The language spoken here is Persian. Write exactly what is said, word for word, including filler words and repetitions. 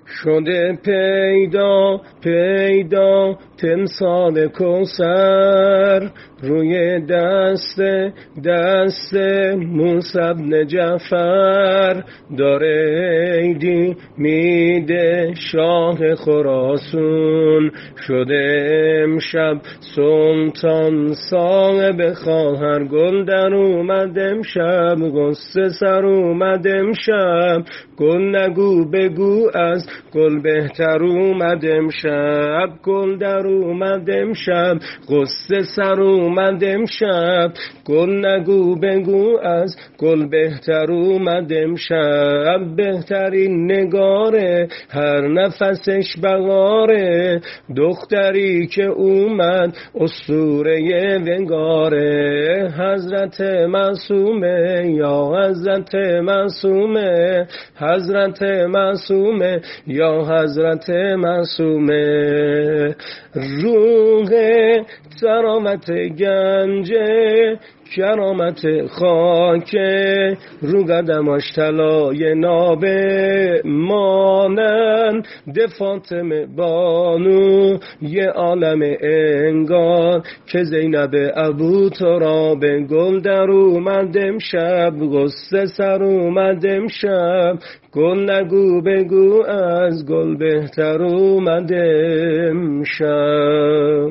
شده پیدا پیدا تمثال کوثر روی دست دست موسی بن جعفر، داره عیدی میده شاه خراسون. شده امشب سلطان صاحب خواهر، گل در اومد امشب غصه سر اومد امشب. گل نگو بگو از گل بهتر اومد امشب، گل در اومد امشب غصه سر اومد امشب. گل نگو بگو از گل بهتر اومد امشب. بهترین نگاره هر نفسش بهاره، دختری که اومد اسطوره ونگاره. حضرت معصومه یا حضرت معصومه، حضرت معصومه یا حضرت معصومه. روح کرامت گنجه کرامت خاکه، رو قدماش طلای نابه مانند ده فاطمه بانو. یه عالم انگار که زینب ابو تراب، گل در اومد امشب غصه سر اومد امشب. گل نگو بگو از گل بهتر اومد امشب.